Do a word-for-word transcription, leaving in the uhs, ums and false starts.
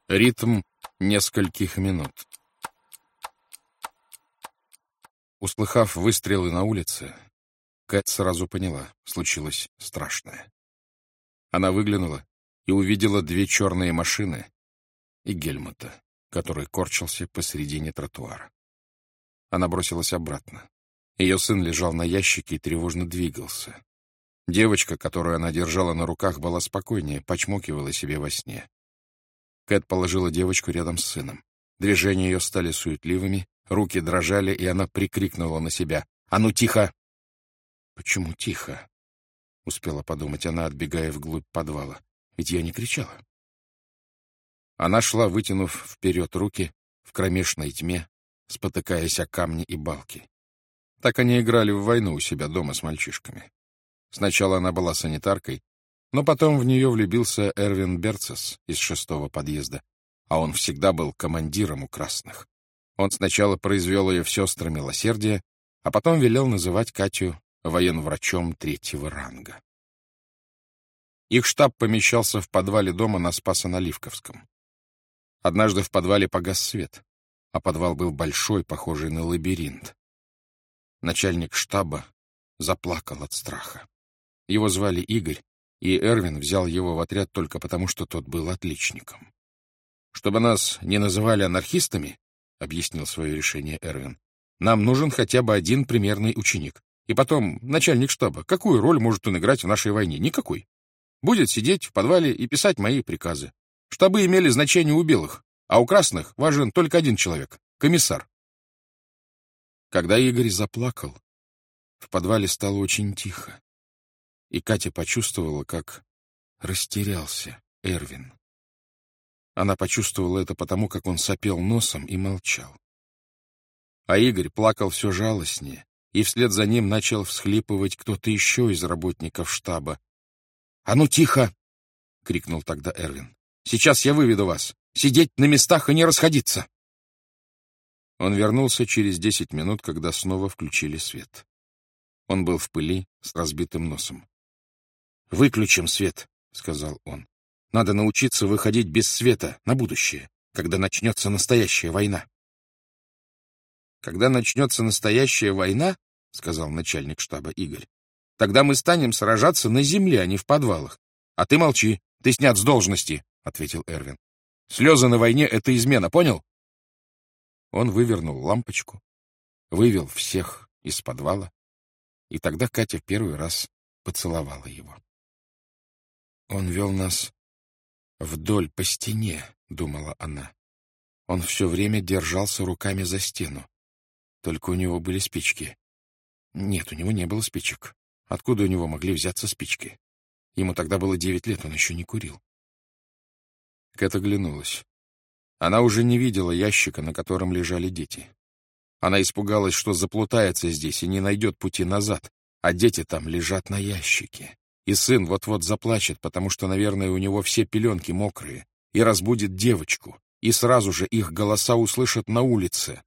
Ритм нескольких минут. Услыхав выстрелы на улице, Кэт сразу поняла, случилось страшное. Она выглянула и увидела две черные машины и Гельмута, который корчился посредине тротуара. Она бросилась обратно. Ее сын лежал на ящике и тревожно двигался. Девочка, которую она держала на руках, была спокойнее, почмокивала себе во сне. Кэт положила девочку рядом с сыном. Движения ее стали суетливыми, руки дрожали, и она прикрикнула на себя: «А ну, тихо!» «Почему тихо?» — успела подумать она, отбегая вглубь подвала. «Ведь я не кричала». Она шла, вытянув вперед руки, в кромешной тьме, спотыкаясь о камни и балки. Так они играли в войну у себя дома с мальчишками. Сначала она была санитаркой, но потом в нее влюбился Эрвин Берцес из шестого подъезда, а он всегда был командиром у красных. Он сначала произвел ее в сестры милосердия, а потом велел называть Катю военврачом третьего ранга. Их штаб помещался в подвале дома на Спасо-Наливковском. Однажды в подвале погас свет, а подвал был большой, похожий на лабиринт. Начальник штаба заплакал от страха. Его звали Игорь, и Эрвин взял его в отряд только потому, что тот был отличником. «Чтобы нас не называли анархистами, — объяснил свое решение Эрвин, — нам нужен хотя бы один примерный ученик. И потом, начальник штаба, какую роль может он играть в нашей войне? Никакой. Будет сидеть в подвале и писать мои приказы. Штабы имели значение у белых, а у красных важен только один человек — комиссар». Когда Игорь заплакал, в подвале стало очень тихо, и Катя почувствовала, как растерялся Эрвин. Она почувствовала это потому, как он сопел носом и молчал. А Игорь плакал все жалостнее, и вслед за ним начал всхлипывать кто-то еще из работников штаба. «А ну тихо!» — крикнул тогда Эрвин. «Сейчас я выведу вас! Сидеть на местах и не расходиться!» Он вернулся через десять минут, когда снова включили свет. Он был в пыли, с разбитым носом. «Выключим свет», — сказал он. «Надо научиться выходить без света на будущее, когда начнется настоящая война». «Когда начнется настоящая война, — сказал начальник штаба Игорь, — тогда мы станем сражаться на земле, а не в подвалах. А ты молчи, ты снят с должности, — ответил Эрвин. Слезы на войне — это измена, понял?» Он вывернул лампочку, вывел всех из подвала, и тогда Катя первый раз поцеловала его. «Он вел нас вдоль по стене», — думала она. «Он все время держался руками за стену. Только у него были спички. Нет, у него не было спичек. Откуда у него могли взяться спички? Ему тогда было девять лет, он еще не курил». Кэт оглянулась. Она уже не видела ящика, на котором лежали дети. Она испугалась, что заплутается здесь и не найдет пути назад, а дети там лежат на ящике. И сын вот-вот заплачет, потому что, наверное, у него все пеленки мокрые, и разбудит девочку, и сразу же их голоса услышат на улице.